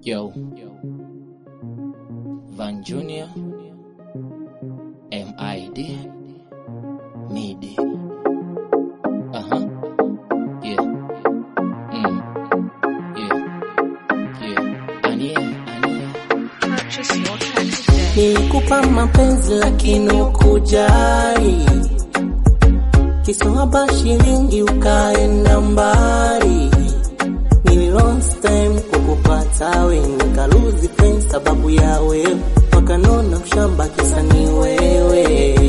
Yo, Van Junior, MID, MIDI. Yeah. Nilikupa mapenzi lakini ukujali, kiswahaba shilingi ukaenda mbali. Nili lost time kukupata we, nika lose friends sababu ya wewe, wakanona mshamba kisa ni wewe.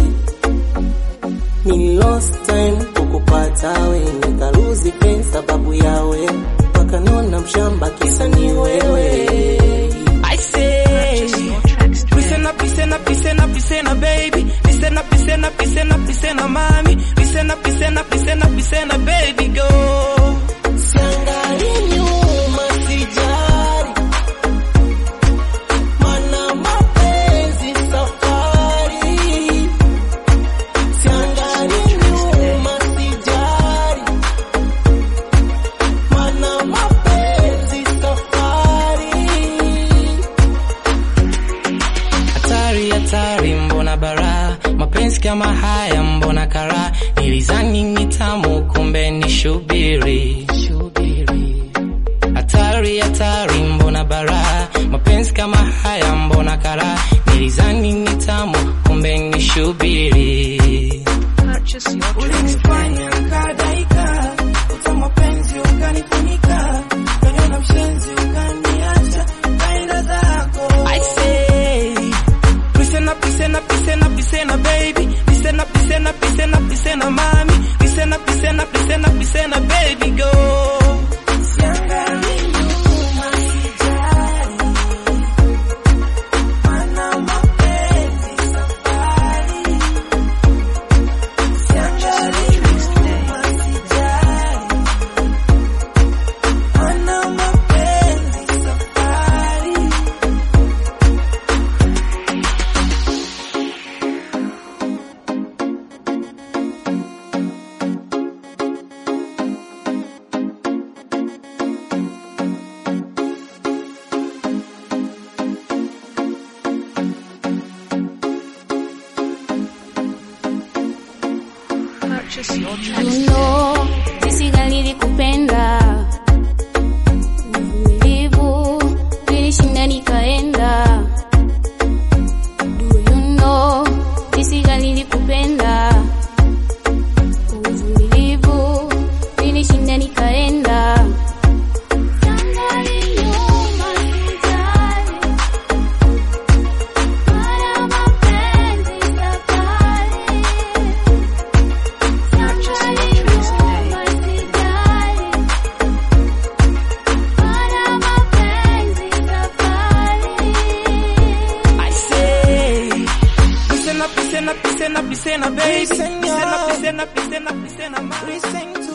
Nili lost time kukupata we, nika lose friends sababu ya wewe, wakanona mshamba kisa ni wewe. I say listen up, listen up, listen up, listen up, baby. Listen up, listen up, listen up, listen up, mommy. Listen up, listen up, listen up, listen up, baby, go. Siangali nyuma sijali, mana mapenzi safari. Siangali nyuma sijali, mana mapenzi safari. Hatari mbona bara, mapenzi kama haya mbona kara. Nilizani ni tamu kumbe ni shubiri. Hatari mbona bara, mapenzi kama haya mbona kara. Nilizani ni tamu kumbe ni shubiri. Ulinifanya nikadaika, uta mapenzi ukanifunika, kanyona mshenzi ukaniacha, kaenda zako. I say listen up, listen up, listen up, listen up, baby. Listen up, listen up, listen up, listen up, mommy. Listen up, listen up, listen up, listen up, baby, go. Siangali nyuma sijali, mana mapenzi safari. Siangali nyuma sijali, mana mapenzi safari. You know, sisi galili kupenda uvumilivu, nilishinda nikaenda. Do you know, sisi galili kupenda uvumilivu, nilishinda nikaenda. Listen up, baby. Listen up, listen up, listen up, listen up, listen up,